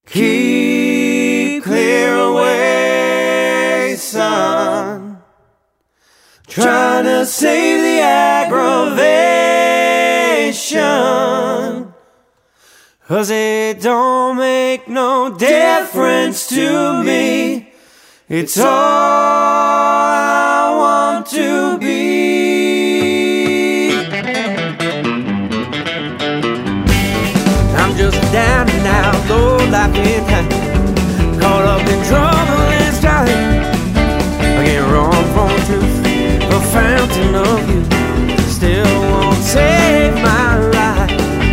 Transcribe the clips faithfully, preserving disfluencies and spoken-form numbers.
Keep clear away, son. Trying to save the aggravation, 'cause it don't make no difference to me. It's all I want to be. I'm just down and out, low life in time, caught up in trouble and strife. I can't run from the truth, a fountain of youth still won't save my life.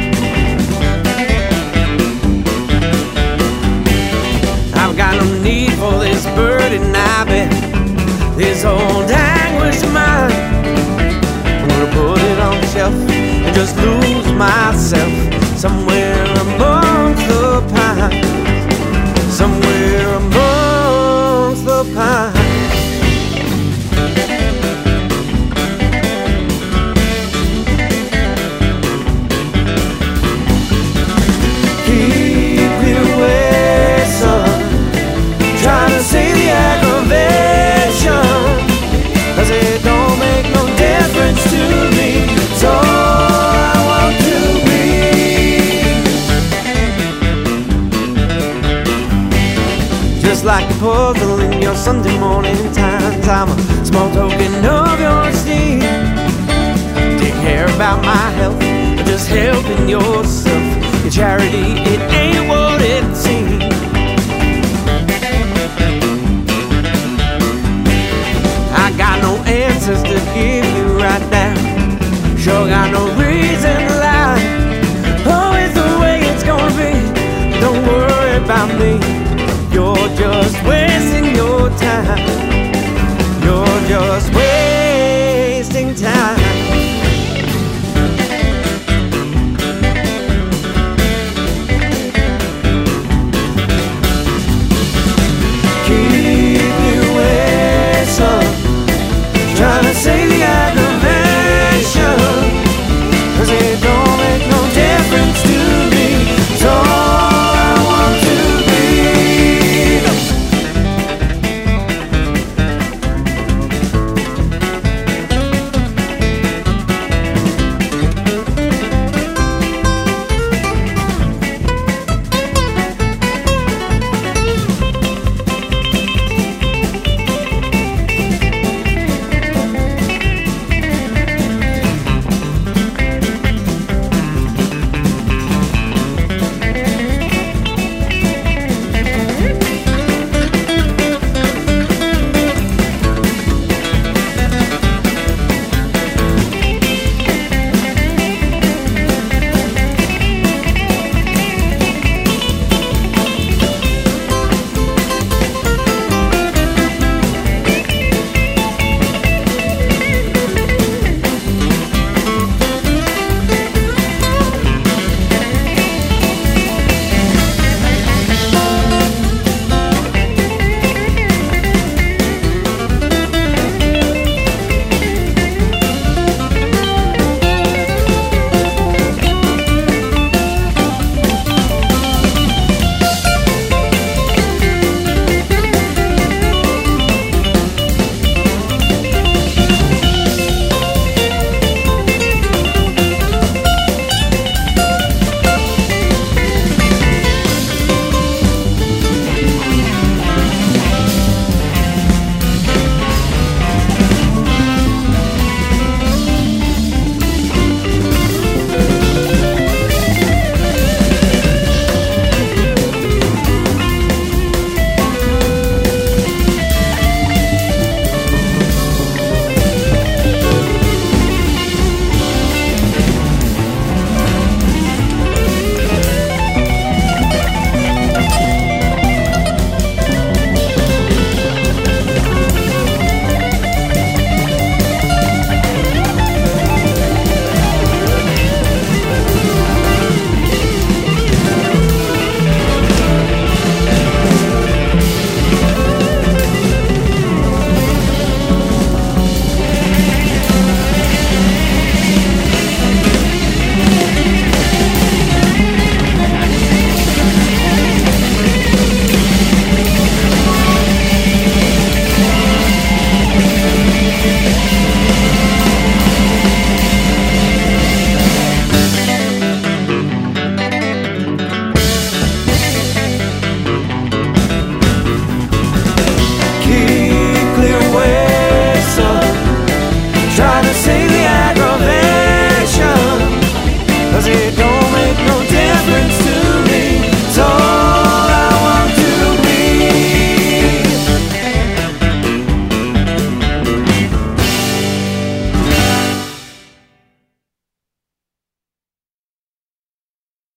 I've got no need for this burden, I bet. This old anguish of mine, I'm gonna put it on the shelf and just lose myself somewhere amongst the pines, somewhere amongst the pines. Keep clear away, son. Trying to save the aggravation, 'cause it don't make no difference to me. It's all I want to be. Just like a puzzle in your Sunday morning times, I'm a small token of your esteem. Take care about my health, or just helping yourself. Your charity, it ain't what it seems. I got no answers to give you right now, sure got no reason to lie. Always the way it's gonna be, don't worry about me. You're just wasting your time, you're just wasting time.